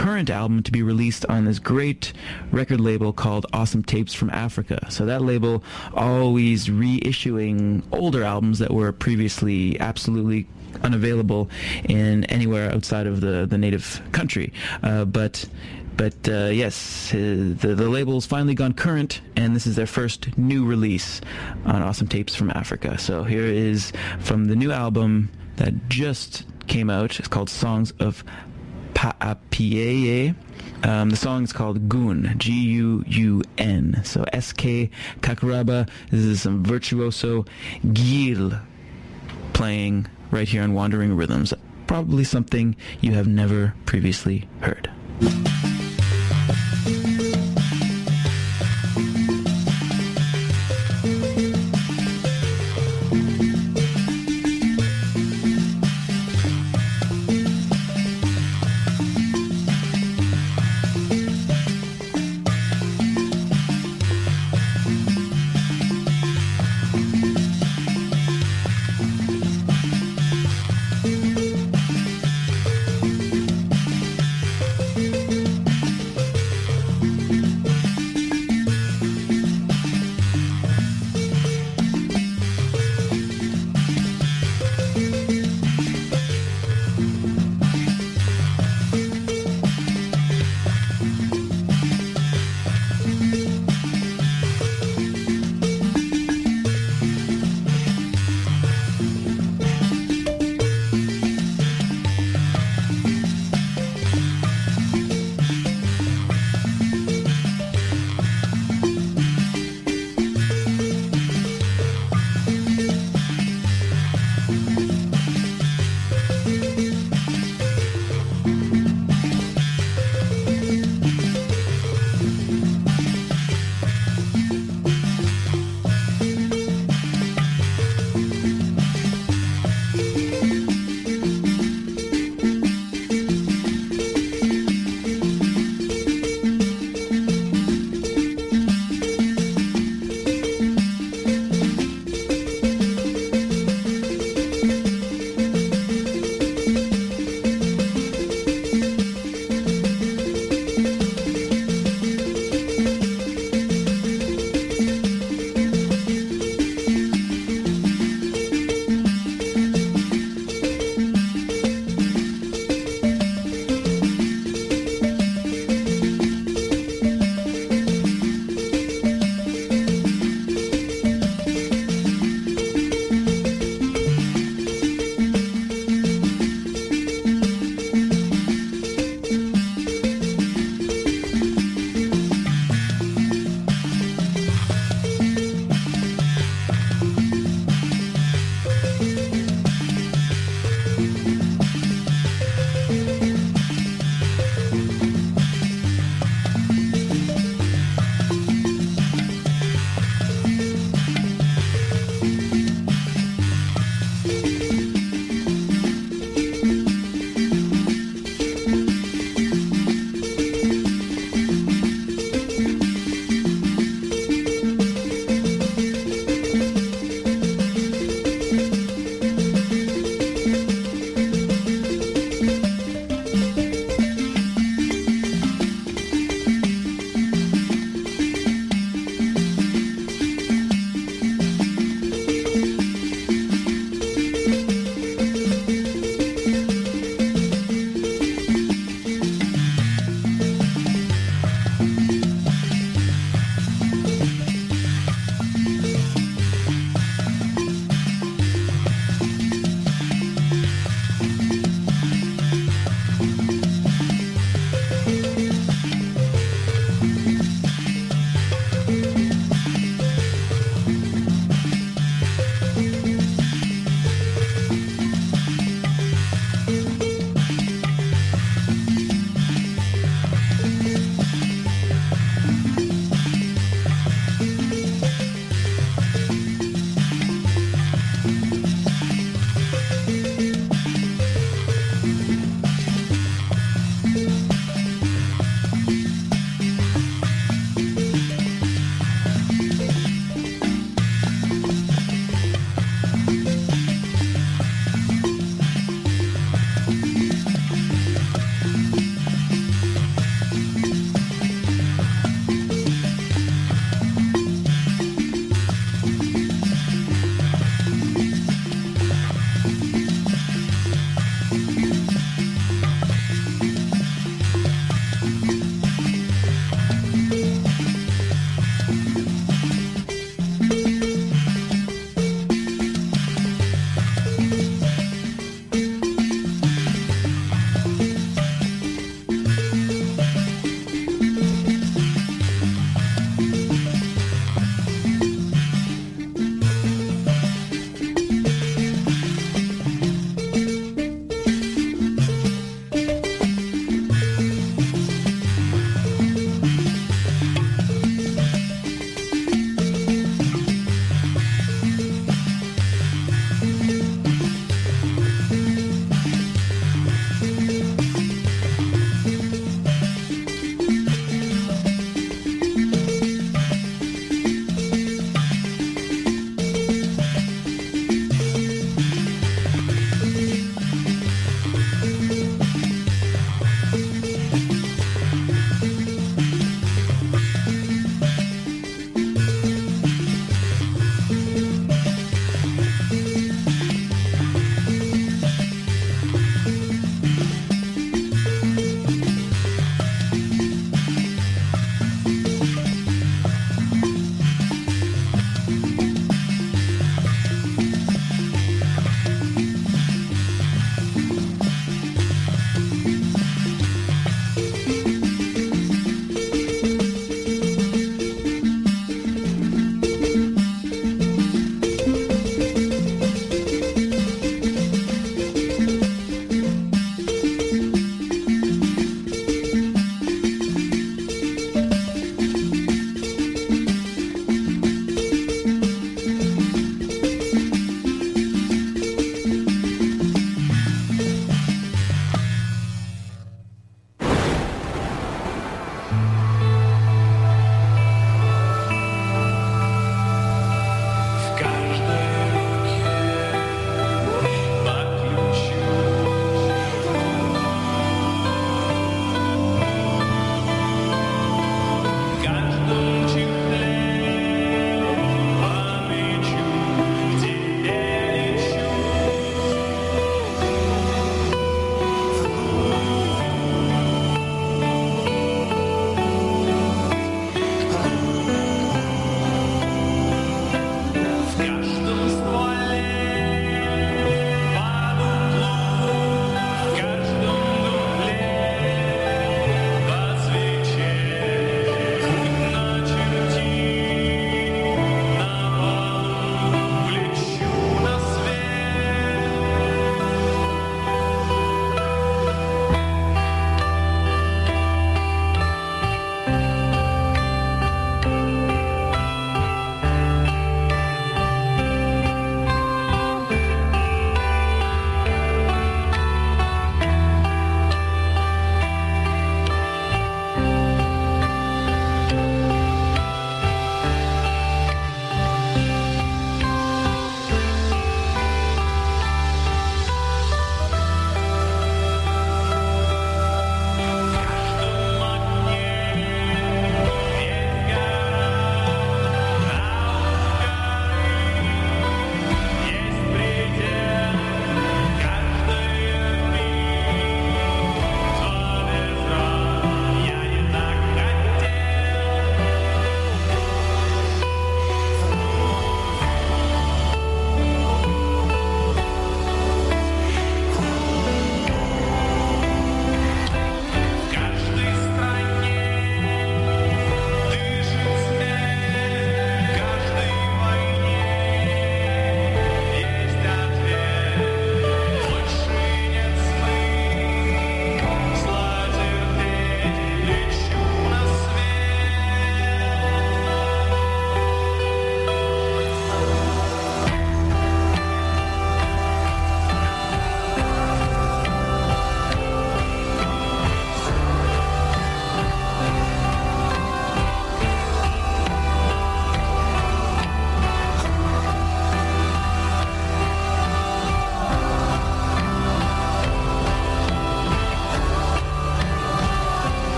current album to be released on this great record label called Awesome Tapes from Africa. So that label always reissuing older albums that were previously absolutely unavailable in anywhere outside of the native country. But yes, the label's finally gone current, and this is their first new release on Awesome Tapes from Africa. So here is from the new album that just came out. It's called Songs of Paapieye. The song is called Goon, G-U-U-N. So S.K. Kakaraba. This is some virtuoso Gil playing right here on Wandering Rhythms. Probably something you have never previously heard.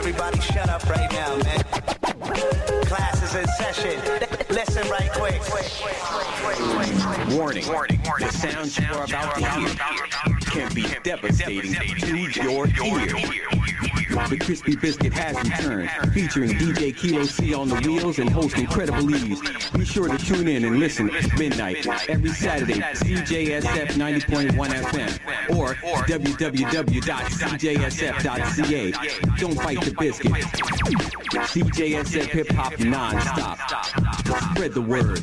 Everybody shut up right now, man. Class is in session. Listen right quick. Warning. The sounds you are about to hear can be devastating to your ear. The Crispy Biscuit has returned, featuring DJ Kilo C on the wheels and host Incredible Ease. Be sure to tune in and listen at midnight every Saturday, CJSF 90.1 FM or www.cjsf.ca. Don't fight the biscuit. CJSF Hip Hop non-stop. Spread the word.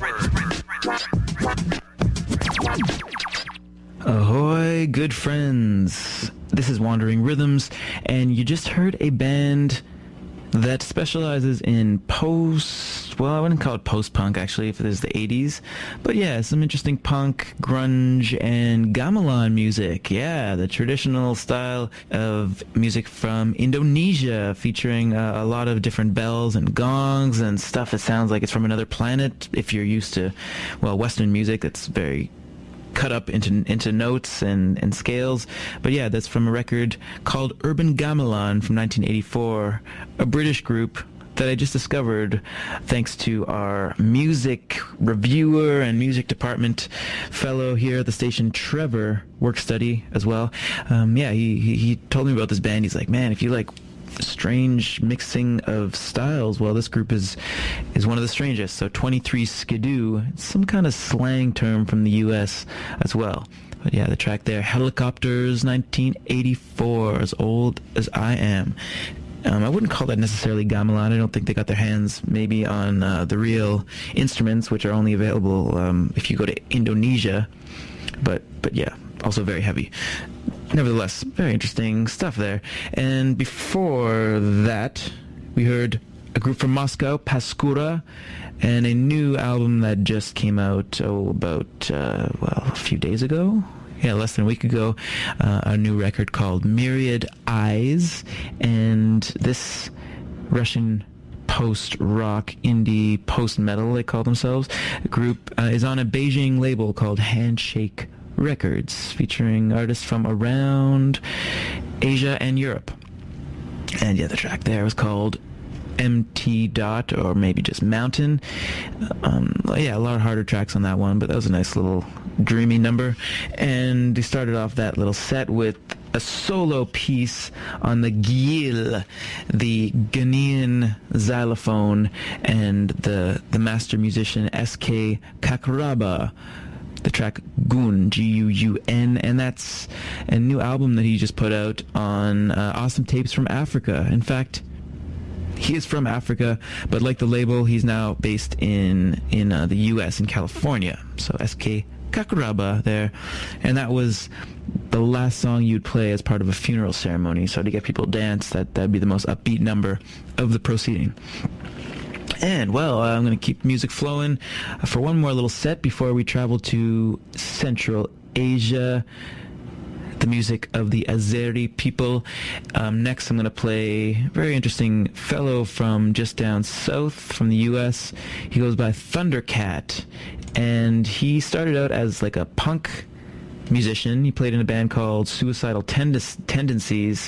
Ahoy, good friends. This is Wandering Rhythms, and you just heard a band that specializes in I wouldn't call it post-punk, actually, if it is the 80s. But yeah, some interesting punk, grunge, and gamelan music. Yeah, the traditional style of music from Indonesia, featuring a lot of different bells and gongs and stuff that sounds like it's from another planet. If you're used to, Western music, that's very cut up into notes and scales. But yeah, that's from a record called Urban Gamelan from 1984, a British group that I just discovered thanks to our music reviewer and music department fellow here at the station, Trevor, work study as well. He told me about this band. He's like, man, if you like strange mixing of styles, well, this group is one of the strangest. So 23 Skidoo, some kind of slang term from the US as well. But yeah, the track there, Helicopters, 1984, as old as I am. I wouldn't call that necessarily gamelan. I don't think they got their hands maybe on the real instruments, which are only available if you go to Indonesia. But yeah, also very heavy. Nevertheless, very interesting stuff there. And before that, we heard a group from Moscow, Paskura, and a new album that just came out about a few days ago. Yeah, less than a week ago, a new record called Myriad Eyes, and this Russian post-rock, indie, post-metal, they call themselves, group is on a Beijing label called Handshake Records, featuring artists from around Asia and Europe. And yeah, the track there was called MT Dot, or maybe just Mountain. A lot of harder tracks on that one, but that was a nice little dreamy number. And they started off that little set with a solo piece on the gyil, the Ghanaian xylophone, and the master musician S.K. Kakuraba. The track Gun, G-U-U-N, and that's a new album that he just put out on Awesome Tapes from Africa. In fact, he is from Africa, but like the label, he's now based in the U.S., in California. So S.K. Kakuraba there. And that was the last song you'd play as part of a funeral ceremony. So to get people to dance, that'd be the most upbeat number of the proceeding. And, I'm going to keep music flowing for one more little set before we travel to Central Asia, the music of the Azeri people. Next, I'm going to play a very interesting fellow from just down south from the U.S. He goes by Thundercat, and he started out as like a punk musician. He played in a band called Suicidal Tendencies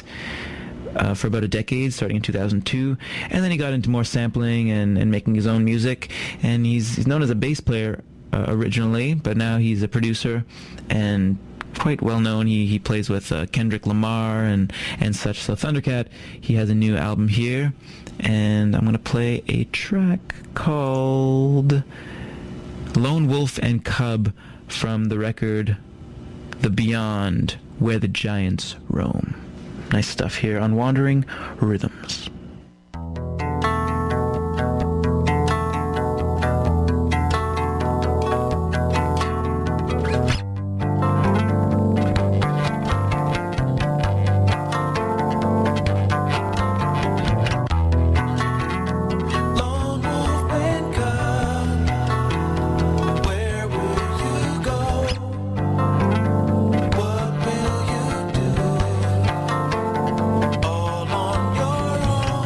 for about a decade, starting in 2002, and then he got into more sampling and making his own music, and he's known as a bass player originally, but now he's a producer and quite well known. He plays with Kendrick Lamar and such. So Thundercat, he has a new album here, and I'm going to play a track called Lone Wolf and Cub from the record The Beyond, Where the Giants Roam. Nice stuff here on Wandering Rhythms. All on your own.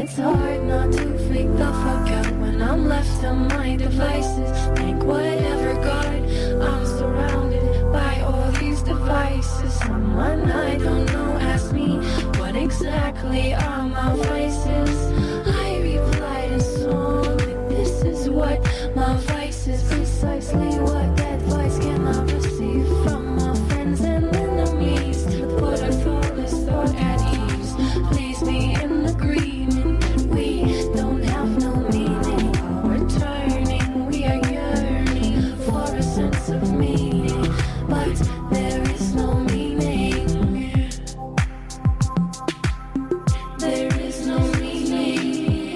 It's hard not to freak the fuck out when I'm left to my devices. Think whatever, God, I'm surrounded by all these devices. Someone I don't know asked me what exactly are my vices. I replied in song that this is what my vice is. Precisely what advice can I receive from my friends and enemies? Put a thoughtless thought at ease. Please be in agreement that we don't have no meaning. We're turning, we are yearning for a sense of meaning, but there is no meaning. There is no meaning.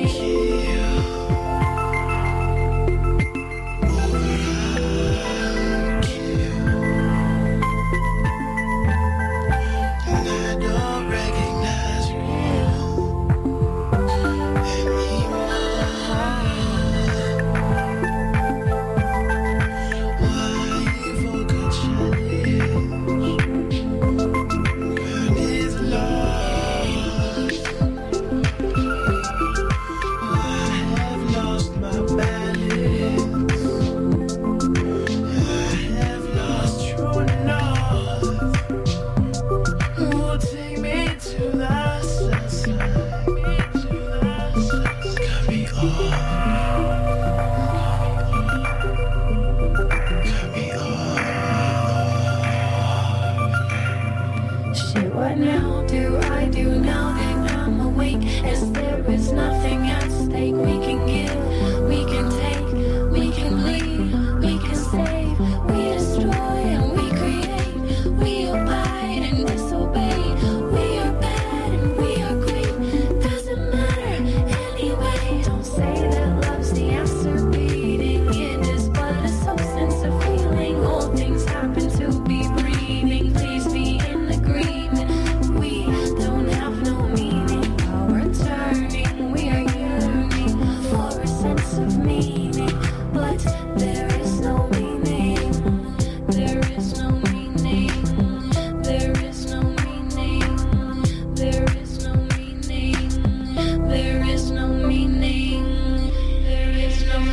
Shit, what now do I do now that I'm awake? As there is nothing at stake. We can give, we can take, we can bleed, we can save, we destroy and we create, we abide and disobey, we are bad and we are great. Doesn't matter anyway. Don't say that love's the answer, beating it is but a substance of feeling. All things happen to be breathing. Please be in agreement. We don't have no meaning. We're turning, we are yearning for a sense of meaning, but there is no meaning. There is no meaning. There is no meaning. There is no meaning. There is no meaning. There is no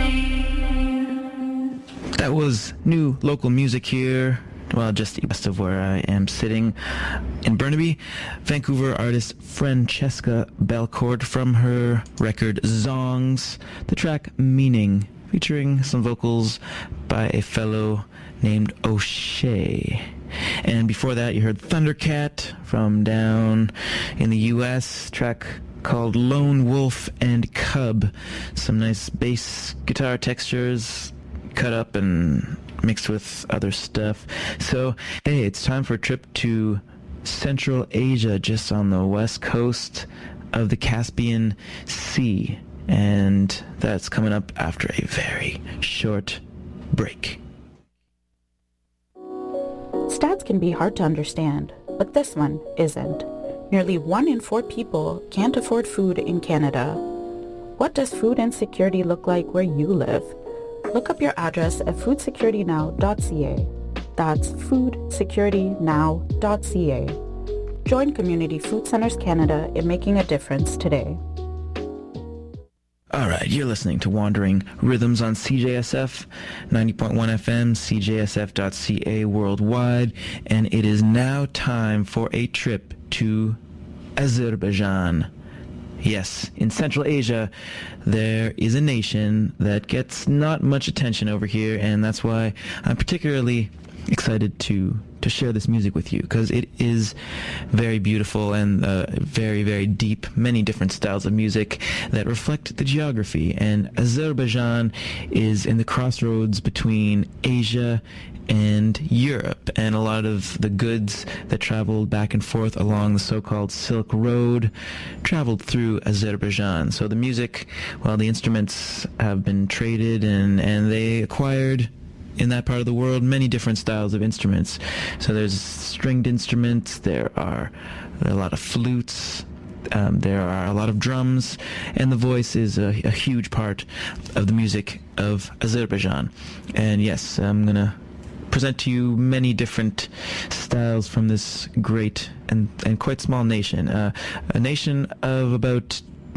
meaning. That was new local music here, well, just east of where I am sitting in Burnaby. Vancouver artist Francesca Belcourt from her record Zongs, the track Meaning, featuring some vocals by a fellow named O'Shea. And before that, you heard Thundercat from down in the U.S., track called Lone Wolf and Cub. Some nice bass guitar textures cut up and mixed with other stuff. So, hey, it's time for a trip to Central Asia, just on the west coast of the Caspian Sea. And that's coming up after a very short break. Stats can be hard to understand, but this one isn't. Nearly 1 in 4 people can't afford food in Canada. What does food insecurity look like where you live? Look up your address at foodsecuritynow.ca. That's foodsecuritynow.ca. Join Community Food Centers Canada in making a difference today. All right, you're listening to Wandering Rhythms on CJSF, 90.1 FM, cjsf.ca worldwide, and it is now time for a trip to Azerbaijan. Yes, in Central Asia, there is a nation that gets not much attention over here, and that's why I'm particularly excited to share this music with you, because it is very beautiful and very, very deep, many different styles of music that reflect the geography. And Azerbaijan is in the crossroads between Asia and Europe, and a lot of the goods that traveled back and forth along the so-called Silk Road traveled through Azerbaijan. So the music, well, the instruments have been traded, and they acquired in that part of the world many different styles of instruments. So there's stringed instruments, there are a lot of flutes, there are a lot of drums, and the voice is a huge part of the music of Azerbaijan. And yes, I'm going to present to you many different styles from this great and quite small nation. A nation of about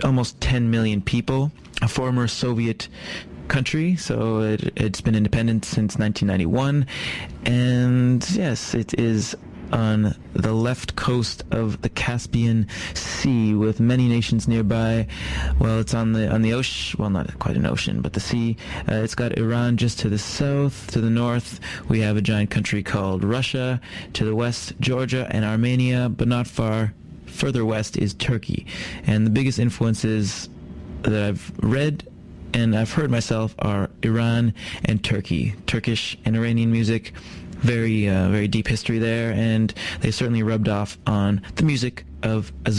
almost 10 million people, a former Soviet country, so it's been independent since 1991, and yes, it is on the left coast of the Caspian Sea, with many nations nearby. Well, it's on the ocean. Well, not quite an ocean, but the sea. It's got Iran just to the south. To the north, we have a giant country called Russia. To the west, Georgia and Armenia, but not far. Further west is Turkey. And the biggest influences that I've read and I've heard myself are Iran and Turkey. Turkish and Iranian music, very deep history there, and they certainly rubbed off on the music of